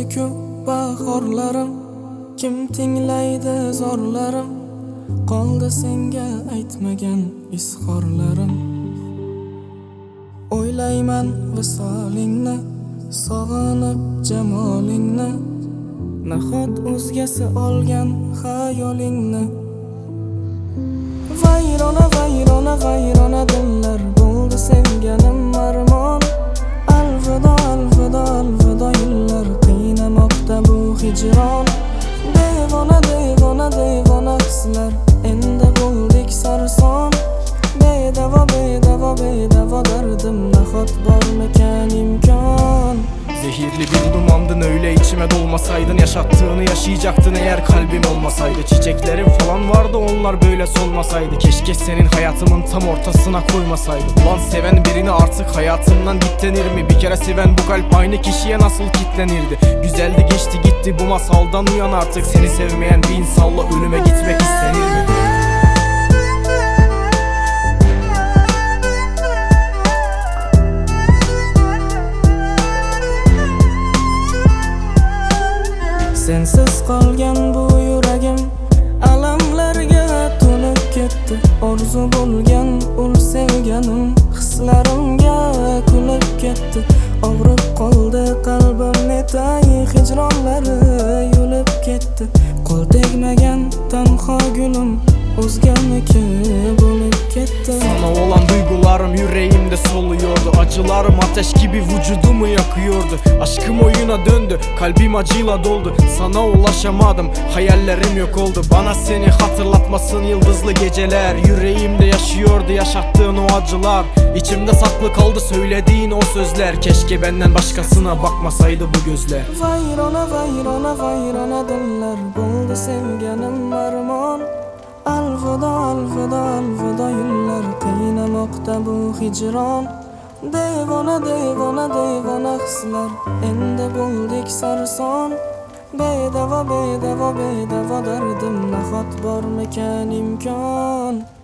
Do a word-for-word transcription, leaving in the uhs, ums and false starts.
so'zli-ku bahorlarim, kim tinglaydi zorlarim, qoldi senga aytmagan izhorlarim. O'ylayman visolingni, sog'inib jamolingni, nahot o'zgasi olgan xayolingni. Vayrona vayrona vayrona dillar bo'ldi sevganim armon. Alvido alvido alvido yillar qiynamoqda bu hijron. Devona devona devona hislar endi bo'ldik sarson. Bedavo bedavo bedavo derdim, nahot bormikan imkon. Zehirli bir dumandın, öyle içime dolmasaydın. Yaşattığını yaşayacaktın eğer kalbim olmasaydı. Çiçeklerim falan vardı, onlar böyle solmasaydı. Keşke senin hayatımın tam ortasına koymasaydı. Ulan seven birini artık hayatımdan git denir mi? Bir kere seven bu kalp aynı kişiye nasıl kitlenirdi? Güzeldi geçti gitti, bu masaldan uyan artık. Seni sevmeyen bir insanla ölüme gitmek istenir mi? Sensiz qolgan bu yuragim alamlarga to'lib ketdi. Orzu bo'lgan ul sevganim hislarimga kulib ketdi. Og'rib qoldi qalbim, netay hijronlari yulib ketdi. Qo'l tegmagan tanho gulim o'zganiki bo'lib ketdi. Sana olan duygularım yüreğimde soluyordu. Acılarım ateş gibi vücudumu yakıyordu. Aşkım oyuna döndü, kalbim acıyla doldu. Sana ulaşamadım, hayallerim yok oldu. Bana seni hatırlatmasın yıldızlı geceler. Yüreğimde yaşıyordu yaşattığın o acılar. İçimde saklı kaldı söylediğin o sözler. Keşke benden başkasına bakmasaydı bu gözler. Vayrona vayrona vayrona dillar bo'ldi sevganim armon. Alvido alvido alvido yillar qiynamoqda bu hijron. Devona devona devona hislar endi bo'ldik sarson. Bedavo bedavo bedavo derdim, nahot bormikan imkon.